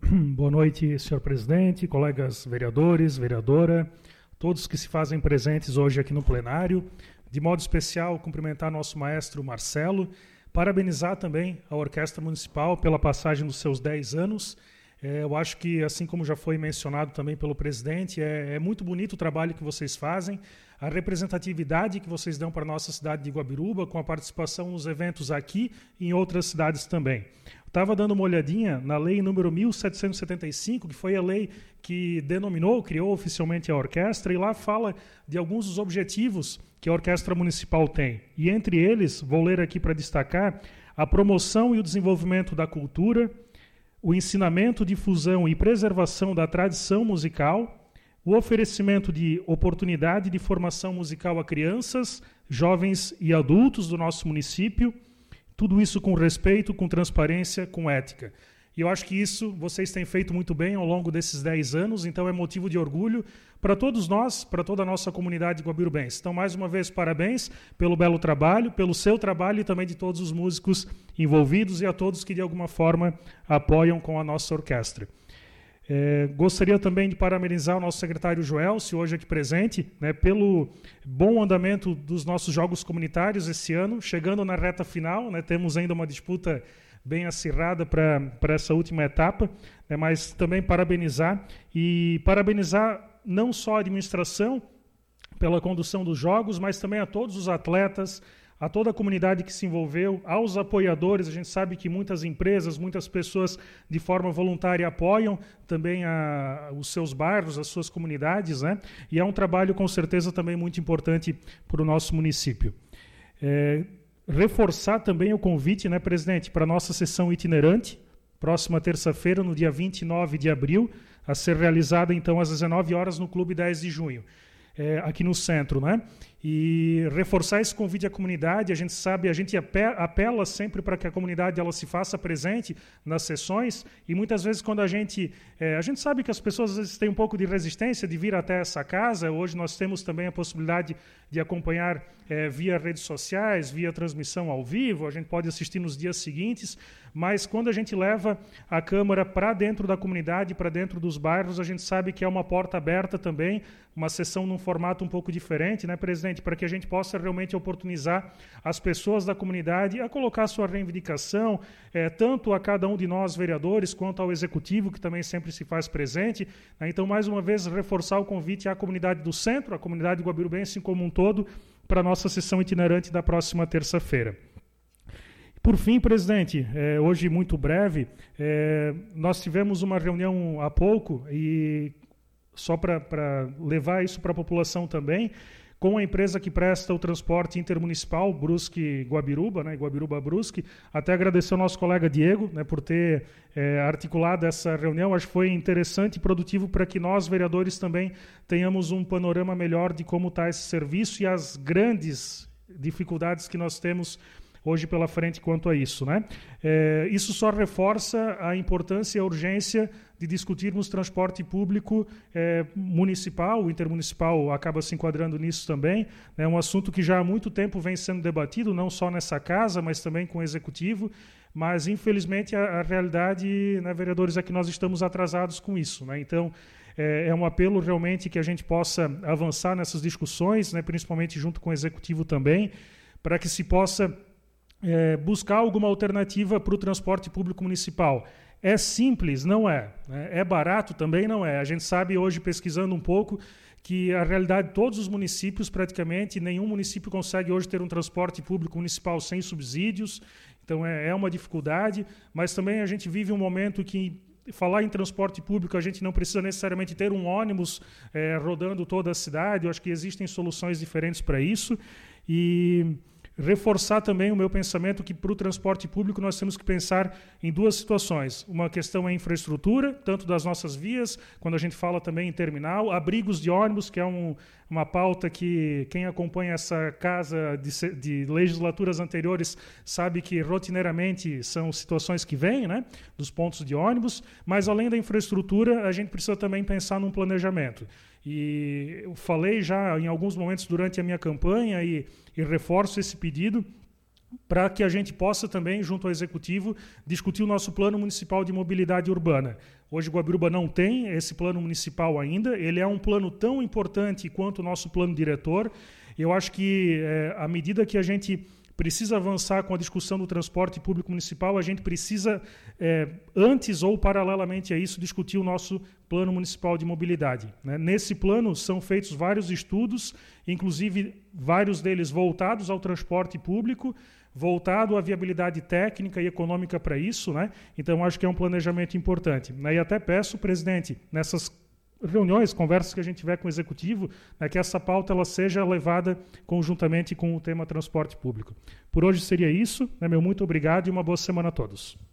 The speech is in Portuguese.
Boa noite, senhor presidente, colegas vereadores, vereadora, todos que se fazem presentes hoje aqui no plenário. De modo especial, cumprimentar nosso maestro Marcelo, parabenizar também a Orquestra Municipal pela passagem dos seus 10 anos. Eu acho que, assim como já foi mencionado também pelo presidente, é muito bonito o trabalho que vocês fazem, a representatividade que vocês dão para a nossa cidade de Guabiruba, com a participação nos eventos aqui e em outras cidades também. Estava dando uma olhadinha na lei número 1775, que foi a lei que criou oficialmente a orquestra, e lá fala de alguns dos objetivos que a Orquestra Municipal tem. E entre eles, vou ler aqui para destacar, a promoção e o desenvolvimento da cultura, o ensinamento, difusão e preservação da tradição musical, o oferecimento de oportunidade de formação musical a crianças, jovens e adultos do nosso município, tudo isso com respeito, com transparência, com ética. E eu acho que isso vocês têm feito muito bem ao longo desses 10 anos, então é motivo de orgulho para todos nós, para toda a nossa comunidade guabirubense. Então, mais uma vez, parabéns pelo belo trabalho, pelo seu trabalho e também de todos os músicos envolvidos e a todos que, de alguma forma, apoiam com a nossa orquestra. Gostaria também de parabenizar o nosso secretário Joel, se hoje aqui presente, pelo bom andamento dos nossos jogos comunitários esse ano, chegando na reta final, temos ainda uma disputa bem acirrada para essa última etapa, mas também parabenizar não só a administração pela condução dos jogos, mas também a todos os atletas, a toda a comunidade que se envolveu, aos apoiadores. A gente sabe que muitas empresas, muitas pessoas de forma voluntária apoiam também os seus bairros, as suas comunidades, e é um trabalho com certeza também muito importante para o nosso município. Reforçar também o convite, presidente, para a nossa sessão itinerante, próxima terça-feira, no dia 29 de abril, a ser realizada então às 19 horas no Clube 10 de Junho. Aqui no centro, E reforçar esse convite à comunidade. A gente apela sempre para que a comunidade ela se faça presente nas sessões, e muitas vezes quando a gente sabe que as pessoas às vezes têm um pouco de resistência de vir até essa casa. Hoje nós temos também a possibilidade de acompanhar via redes sociais, via transmissão ao vivo, a gente pode assistir nos dias seguintes, mas quando a gente leva a Câmara para dentro da comunidade, para dentro dos bairros, a gente sabe que é uma porta aberta também, uma sessão num formato um pouco diferente, presidente, para que a gente possa realmente oportunizar as pessoas da comunidade a colocar a sua reivindicação, tanto a cada um de nós, vereadores, quanto ao executivo, que também sempre se faz presente. Então, mais uma vez, reforçar o convite à comunidade do centro, à comunidade guabirubense como um todo, para a nossa sessão itinerante da próxima terça-feira. Por fim, presidente, hoje muito breve, nós tivemos uma reunião há pouco, e só para levar isso para a população também, com a empresa que presta o transporte intermunicipal Brusque-Guabiruba, Guabiruba-Brusque. Até agradecer ao nosso colega Diego, por ter articulado essa reunião. Acho que foi interessante e produtivo para que nós, vereadores, também tenhamos um panorama melhor de como está esse serviço e as grandes dificuldades que nós temos hoje pela frente quanto a isso. Isso só reforça a importância e a urgência de discutirmos transporte público municipal. O intermunicipal acaba se enquadrando nisso também. É um assunto que já há muito tempo vem sendo debatido, não só nessa casa, mas também com o executivo. Mas, infelizmente, a realidade, vereadores, é que nós estamos atrasados com isso. Então, é um apelo realmente que a gente possa avançar nessas discussões, principalmente junto com o executivo também, para que se possa buscar alguma alternativa para o transporte público municipal. É simples? Não é. É barato? Também não é. A gente sabe hoje, pesquisando um pouco, que a realidade de todos os municípios, praticamente, nenhum município consegue hoje ter um transporte público municipal sem subsídios. Então é uma dificuldade, mas também a gente vive um momento que falar em transporte público, a gente não precisa necessariamente ter um ônibus rodando toda a cidade. Eu acho que existem soluções diferentes para isso. E reforçar também o meu pensamento que para o transporte público nós temos que pensar em duas situações. Uma questão é a infraestrutura, tanto das nossas vias, quando a gente fala também em terminal, abrigos de ônibus, que é uma pauta que quem acompanha essa casa de legislaturas anteriores sabe que rotineiramente são situações que vêm, dos pontos de ônibus, mas além da infraestrutura, a gente precisa também pensar num planejamento. E eu falei já em alguns momentos durante a minha campanha e reforço esse pedido para que a gente possa também, junto ao Executivo, discutir o nosso Plano Municipal de Mobilidade Urbana. Hoje Guabiruba não tem esse plano municipal ainda, ele é um plano tão importante quanto o nosso plano diretor. Eu acho que, à medida que a gente precisa avançar com a discussão do transporte público municipal, a gente precisa, antes ou paralelamente a isso, discutir o nosso plano municipal de mobilidade, né? Nesse plano são feitos vários estudos, inclusive vários deles voltados ao transporte público, voltado à viabilidade técnica e econômica para isso, né? Então, acho que é um planejamento importante, né? E até peço, presidente, nessas reuniões, conversas que a gente tiver com o Executivo, né, que essa pauta ela seja levada conjuntamente com o tema transporte público. Por hoje seria isso, né, meu muito obrigado e uma boa semana a todos.